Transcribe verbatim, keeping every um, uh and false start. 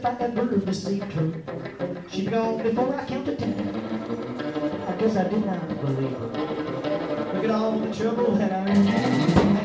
like that bird deceived her. She be gone before I counted ten. I guess I did not believe her. Look at all the trouble that I'm in.